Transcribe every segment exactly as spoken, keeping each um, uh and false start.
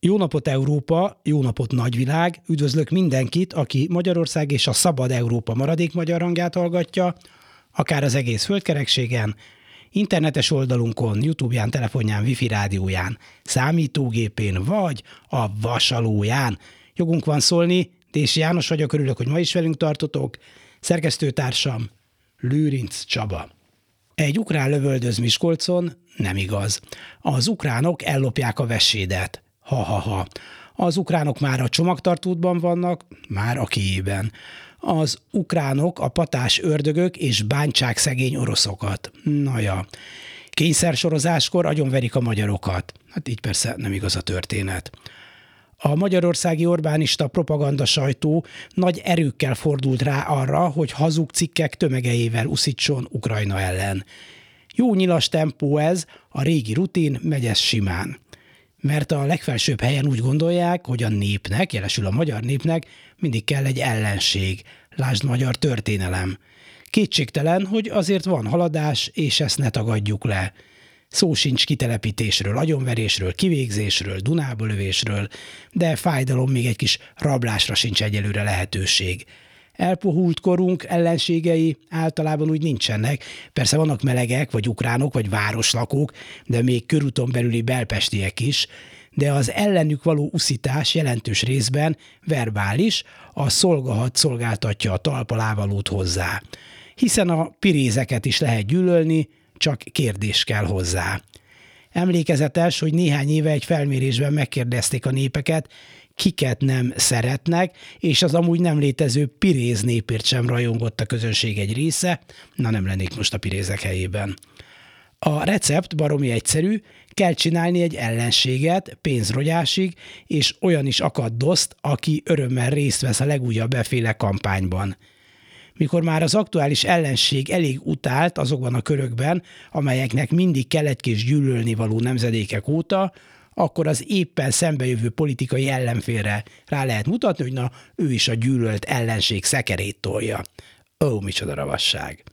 Jó napot Európa, jó napot nagyvilág, üdvözlök mindenkit, aki Magyarország és a Szabad Európa maradék magyar hangját hallgatja, akár az egész földkerekségen, internetes oldalunkon, YouTube-ján, telefonján, wifi rádióján, számítógépén vagy a vasalóján. Jogunk van szólni, Dési János vagyok, örülök, hogy ma is velünk tartotok, szerkesztőtársam Lőrinc Csaba. Egy ukrán lövöldöz Miskolcon, nem igaz. Az ukránok ellopják a vesédet. Ha-ha-ha. Az ukránok már a csomagtartótban vannak, már a Kijében. Az ukránok a patás ördögök és bántsák szegény oroszokat. Na ja. Kényszersorozáskor agyonverik a magyarokat. Hát így persze nem igaz a történet. A magyarországi orbánista propaganda sajtó nagy erőkkel fordult rá arra, hogy hazug cikkek tömegeivel uszítson Ukrajna ellen. Jó nyilas tempó ez, a régi rutin, megy ez simán. Mert a legfelsőbb helyen úgy gondolják, hogy a népnek, jelesül a magyar népnek mindig kell egy ellenség, lásd magyar történelem. Kétségtelen, hogy azért van haladás, és ezt ne tagadjuk le. Szó sincs kitelepítésről, agyonverésről, kivégzésről, Dunába lövésről, de fájdalom, még egy kis rablásra sincs egyelőre lehetőség. Elpuhult korunk ellenségei általában úgy nincsenek. Persze vannak melegek, vagy ukránok, vagy városlakók, de még körúton belüli belpestiek is, de az ellenük való uszítás jelentős részben verbális, a szolgahad szolgáltatja a talpalávalót hozzá. Hiszen a pirézeket is lehet gyűlölni, csak kérdés kell hozzá. Emlékezetes, hogy néhány éve egy felmérésben megkérdezték a népeket, kiket nem szeretnek, és az amúgy nem létező piréz népért sem rajongott a közönség egy része, na nem lennék most a pirézek helyében. A recept baromi egyszerű, kell csinálni egy ellenséget pénzrogyásig, és olyan is akad doszt, aki örömmel részt vesz a legújabb beféle kampányban. Mikor már az aktuális ellenség elég utált azokban a körökben, amelyeknek mindig kell egy kis gyűlölnivaló nemzedékek óta, akkor az éppen szembejövő politikai ellenfélre rá lehet mutatni, hogy na, ő is a gyűlölt ellenség szekerét tolja. Ó, micsoda ravasság!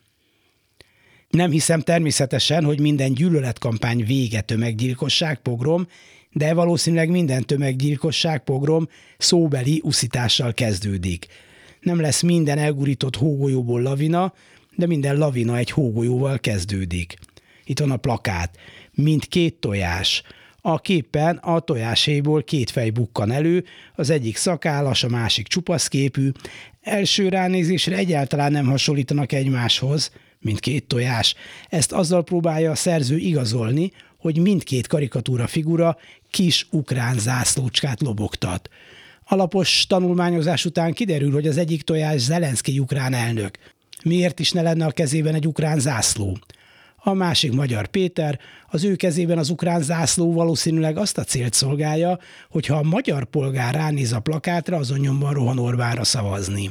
Nem hiszem természetesen, hogy minden gyűlöletkampány vége tömeggyilkosság, pogrom, de valószínűleg minden tömeggyilkosság, pogrom szóbeli uszítással kezdődik. Nem lesz minden elgurított hógolyóból lavina, de minden lavina egy hógolyóval kezdődik. Itt van a plakát. Mint két tojás. A képen a tojáshéjból két fej bukkan elő, az egyik szakállas, a másik csupaszképű. Első ránézésre egyáltalán nem hasonlítanak egymáshoz, mint két tojás. Ezt azzal próbálja a szerző igazolni, hogy mindkét karikatúra figura kis ukrán zászlócskát lobogtat. Alapos tanulmányozás után kiderül, hogy az egyik tojás Zelenszkij ukrán elnök. Miért is ne lenne a kezében egy ukrán zászló? A másik Magyar Péter, az ő kezében az ukrán zászló valószínűleg azt a célt szolgálja, hogy ha a magyar polgár ránéz a plakátra, azon nyomban rohan Orbánra szavazni.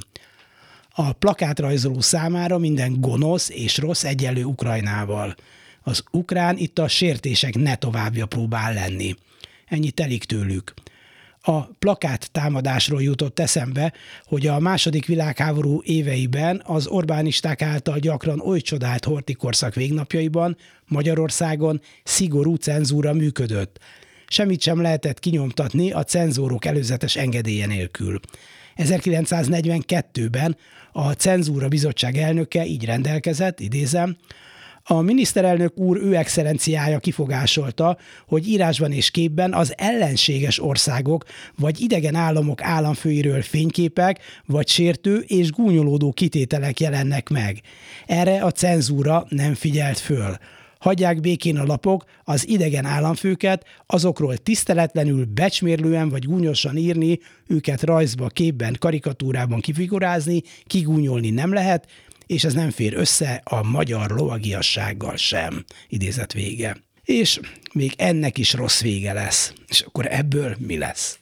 A plakátrajzoló számára minden gonosz és rossz egyenlő Ukrajnával. Az ukrán itt a sértések ne továbbja próbál lenni. Ennyi telik tőlük. A plakát támadásról jutott eszembe, hogy a második világháború éveiben az orbánisták által gyakran oly csodált horthy-korszak végnapjaiban Magyarországon szigorú cenzúra működött. Semmit sem lehetett kinyomtatni a cenzórok előzetes engedélye nélkül. ezerkilencszáznegyvenkettőben a Cenzúra Bizottság elnöke így rendelkezett, idézem, a miniszterelnök úr ő excellenciája kifogásolta, hogy írásban és képben az ellenséges országok vagy idegen államok államfőiről fényképek vagy sértő és gúnyolódó kitételek jelennek meg. Erre a cenzúra nem figyelt föl. Hagyják békén a lapok az idegen államfőket, azokról tiszteletlenül, becsmérlően vagy gúnyosan írni, őket rajzba, képben, karikatúrában kifigurázni, kigúnyolni nem lehet, és ez nem fér össze a magyar lovagiassággal sem. Idézet vége. És még ennek is rossz vége lesz. És akkor ebből mi lesz?